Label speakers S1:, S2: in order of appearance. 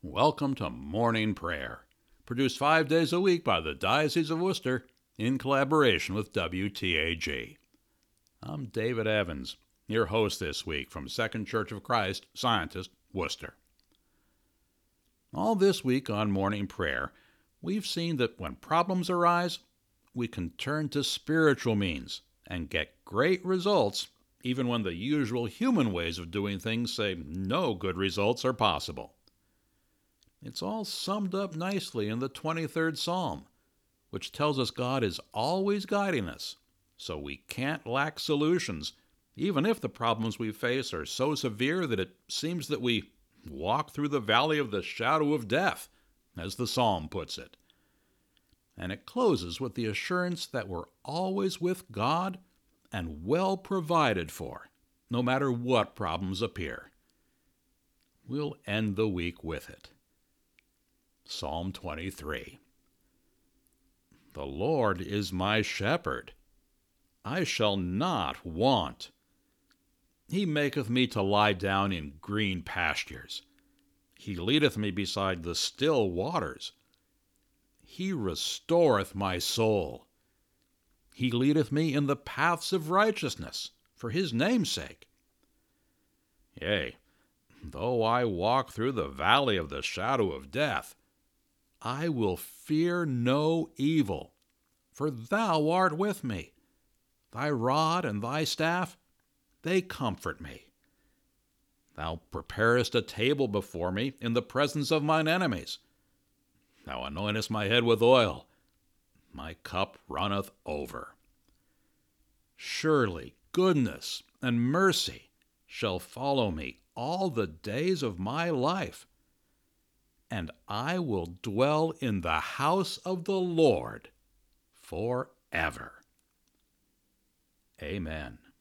S1: Welcome to Morning Prayer, produced 5 days a week by the Diocese of Worcester in collaboration with WTAG. I'm David Evans, your host this week from Second Church of Christ, Scientist, Worcester. All this week on Morning Prayer, we've seen that when problems arise, we can turn to spiritual means and get great results even when the usual human ways of doing things say no good results are possible. It's all summed up nicely in the 23rd Psalm, which tells us God is always guiding us, so we can't lack solutions, even if the problems we face are so severe that it seems that we walk through the valley of the shadow of death, as the psalm puts it. And it closes with the assurance that we're always with God and well provided for, no matter what problems appear. We'll end the week with it. Psalm 23. The Lord is my shepherd. I shall not want. He maketh me to lie down in green pastures. He leadeth me beside the still waters. He restoreth my soul. He leadeth me in the paths of righteousness, for his name's sake. Yea, though I walk through the valley of the shadow of death, I will fear no evil, for thou art with me. Thy rod and thy staff, they comfort me. Thou preparest a table before me in the presence of mine enemies. Thou anointest my head with oil. My cup runneth over. Surely goodness and mercy shall follow me all the days of my life, and I will dwell in the house of the Lord forever. Amen.